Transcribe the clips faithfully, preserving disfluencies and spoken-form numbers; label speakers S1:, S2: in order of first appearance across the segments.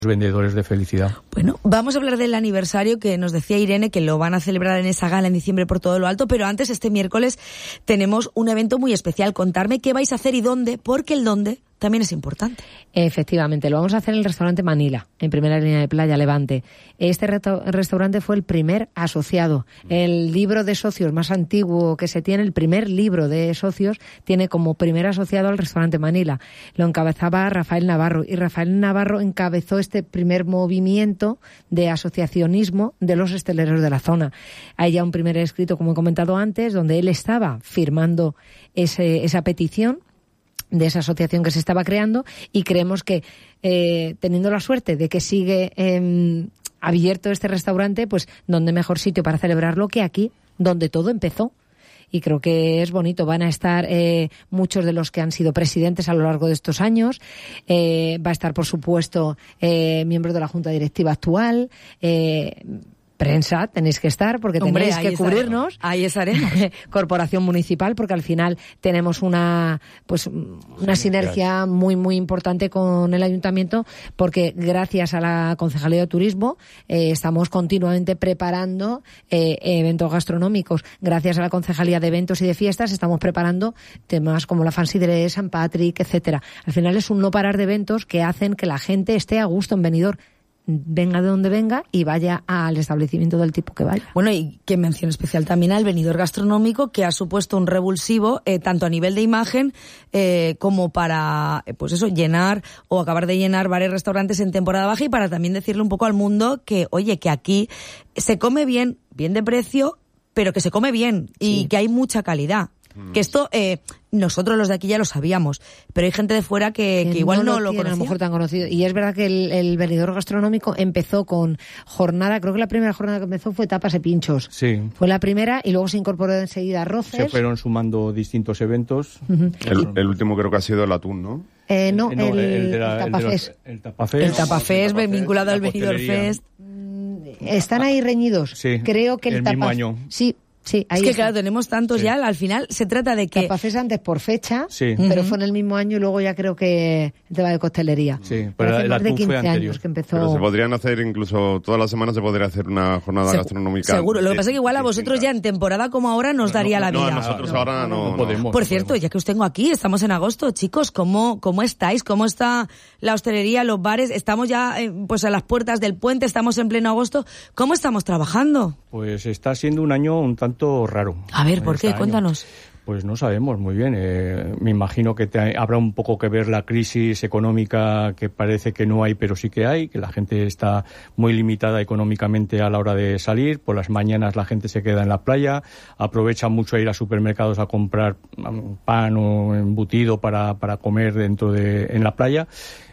S1: vendedores de felicidad.
S2: Bueno, vamos a hablar del aniversario que nos decía Irene, que lo van a celebrar en esa gala en diciembre por todo lo alto, pero antes, este miércoles, tenemos un evento muy especial. Contarme qué vais a hacer y dónde, porque el dónde también es importante.
S3: Efectivamente, lo vamos a hacer en el restaurante Manila, en primera línea de Playa Levante. Este reto- restaurante fue el primer asociado. El libro de socios más antiguo que se tiene, el primer libro de socios, tiene como primer asociado al restaurante Manila. Lo encabezaba Rafael Navarro, y Rafael Navarro encabezó este primer movimiento de asociacionismo de los hosteleros de la zona. Hay ya un primer escrito, como he comentado antes, donde él estaba firmando ese, esa petición de esa asociación que se estaba creando, y creemos que eh, teniendo la suerte de que sigue eh, abierto este restaurante, pues dónde mejor sitio para celebrarlo que aquí, donde todo empezó. Y creo que es bonito. Van a estar eh, muchos de los que han sido presidentes a lo largo de estos años. Eh, va a estar, por supuesto, eh, miembros de la Junta Directiva actual. Eh, Prensa, tenéis que estar porque
S2: Hombre,
S3: tenéis que cubrirnos.
S2: Ahí estaremos.
S3: Corporación municipal, porque al final tenemos una pues una sinergia muy muy importante con el ayuntamiento, porque gracias a la Concejalía de Turismo eh, estamos continuamente preparando eh, eventos gastronómicos. Gracias a la Concejalía de Eventos y de Fiestas estamos preparando temas como la Fancy Dress, San Patrick, etcétera. Al final es un no parar de eventos que hacen que la gente esté a gusto en Benidorm, venga de donde venga y vaya al establecimiento del tipo que vaya.
S2: Bueno, y que mención especial también al venidor gastronómico, que ha supuesto un revulsivo eh, tanto a nivel de imagen eh, como para, eh, pues eso, llenar o acabar de llenar varios restaurantes en temporada baja, y para también decirle un poco al mundo que, oye, que aquí se come bien, bien de precio, pero que se come bien y
S3: sí,
S2: que hay mucha calidad. Mm. Que esto, eh, nosotros los de aquí ya lo sabíamos, pero hay gente de fuera que, que, que igual no, no lo, lo conocía.
S3: A lo mejor tan conocido. Y es verdad que el, el venidor gastronómico empezó con jornada, creo que la primera jornada que empezó fue tapas y pinchos.
S1: Sí.
S3: Fue la primera, y luego se incorporó enseguida arroces.
S1: Se fueron sumando distintos eventos.
S3: Uh-huh.
S4: El, el último creo que ha sido el atún, ¿no?
S3: Eh, no,
S1: eh, no,
S3: el,
S1: el, de la,
S3: el tapafés.
S1: El tapafés.
S2: El tapafés vinculado al Benidorm Fest.
S3: Están ahí reñidos.
S1: Sí,
S3: creo que el,
S1: el
S3: tapa...
S1: mismo año.
S3: Sí. Sí, ahí
S2: es que
S3: está.
S2: claro, tenemos tantos sí. ya, al final se trata de que...
S3: Tapafés antes por fecha,
S1: sí.
S3: pero
S2: uh-huh.
S3: fue en el mismo año, y luego ya creo que el tema de costelería.
S1: Sí,
S3: pero, pero hace
S1: la,
S3: más de quince años que empezó...
S4: Pero se podrían hacer incluso, todas las semanas se podría hacer una jornada
S2: Se,
S4: gastronómica.
S2: Seguro, lo que
S4: de,
S2: pasa es que igual a vosotros ya en temporada como ahora nos daría
S4: no,
S2: la vida.
S4: No, a nosotros
S1: no,
S4: ahora no,
S1: no, no podemos.
S2: Por
S1: no
S2: cierto,
S1: podemos.
S2: ya que os tengo aquí, estamos en agosto, chicos, ¿cómo, cómo estáis? ¿Cómo está la hostelería, los bares? Estamos ya eh, pues a las puertas del puente, estamos en pleno agosto. ¿Cómo estamos trabajando?
S1: Pues está siendo un año un tanto raro.
S2: A ver, ¿por qué?
S1: Este
S2: Cuéntanos.
S1: Pues no sabemos muy bien. Eh, me imagino que te, habrá un poco que ver la crisis económica, que parece que no hay, pero sí que hay, que la gente está muy limitada económicamente a la hora de salir. Por las mañanas la gente se queda en la playa, aprovecha mucho a ir a supermercados a comprar pan o embutido para, para comer dentro de, en la playa.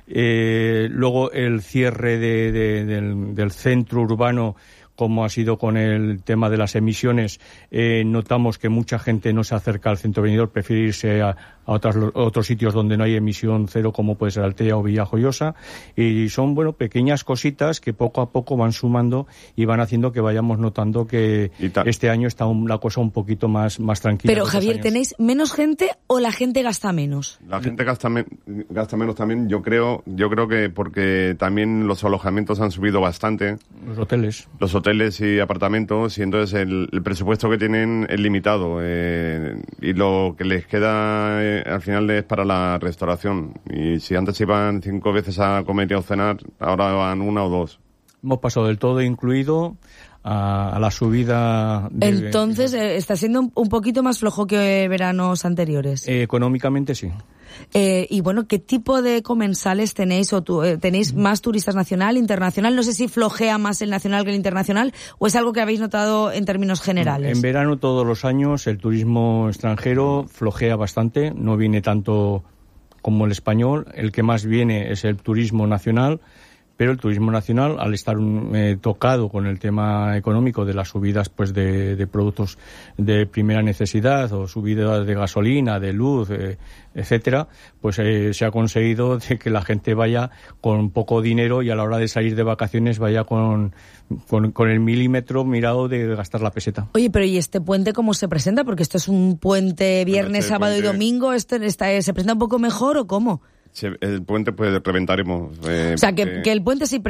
S1: Eh, luego el cierre de, de, del, del centro urbano, como ha sido con el tema de las emisiones, eh, notamos que mucha gente no se acerca al centro Benidorm, prefiere irse a, a otras, otros sitios donde no hay emisión cero, como puede ser Altea o Villajoyosa, y son, bueno, pequeñas cositas que poco a poco van sumando y van haciendo que vayamos notando que este año está un, la cosa un poquito más, más tranquila.
S2: Pero, Javier, ¿tenéis menos gente o la gente gasta menos?
S4: La gente gasta, me, gasta menos también, yo creo, yo creo que porque también los alojamientos han subido bastante.
S1: Los hoteles.
S4: Los hoteles y apartamentos, y entonces el, el presupuesto que tienen es limitado, eh, y lo que les queda eh, al final es para la restauración, y si antes iban cinco veces a comer y a cenar, ahora van una o dos.
S1: Hemos pasado del todo incluido a, a la subida de...
S2: Entonces eh, está siendo un, un poquito más flojo que veranos anteriores.
S1: Eh, económicamente sí.
S2: Eh, y bueno, ¿qué tipo de comensales tenéis? ¿O tu, eh, tenéis más turistas nacional, internacional? No sé si flojea más el nacional que el internacional, o es algo que habéis notado en términos generales.
S1: En verano todos los años el turismo extranjero flojea bastante, no viene tanto como el español. El que más viene es el turismo nacional, pero el turismo nacional, al estar eh, tocado con el tema económico de las subidas pues de, de productos de primera necesidad, o subidas de gasolina, de luz, eh, etcétera, pues eh, se ha conseguido de que la gente vaya con poco dinero, y a la hora de salir de vacaciones vaya con, con, con el milímetro mirado de gastar la peseta.
S2: Oye, pero ¿y este puente cómo se presenta? Porque esto es un puente viernes, bueno, este sábado puente... y domingo. ¿Este, este, ¿Se presenta un poco mejor o cómo?
S4: el puente pues reventaremos. Eh,
S2: o sea, que,
S4: porque...
S2: que el puente sí